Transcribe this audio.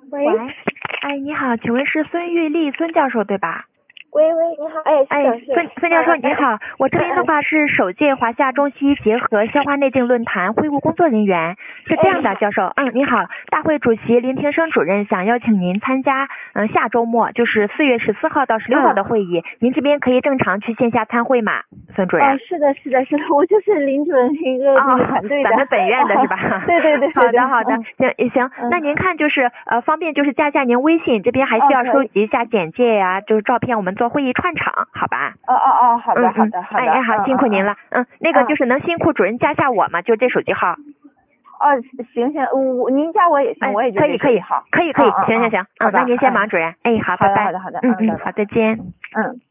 喂， 哎，你好，请问是孙玉丽孙教授对吧？ 喂，你好， 孙教授你好，我这边的话是首届华夏中西医结合消化内镜论坛会务工作人员，是这样的，教授，你好，大会主席林庭生主任想邀请您参加，下周末就是4月14号到16号的会议，您这边可以正常去线下参会吗？孙主任？ 是的，我就是林主任一个团队的， 咱们本院的是吧？ 对， 好的，行，那您看就是方便就是加您微信，这边还需要收集一下简介呀，就是照片，我们做会议串场，好吧？ 好的， 好，辛苦您了，那个就是能辛苦主任加下我吗？就这手机号。 行，您加我也行，我也就可以， 好， 行，那您先忙，主任，好，拜拜， 好的， 好，再见。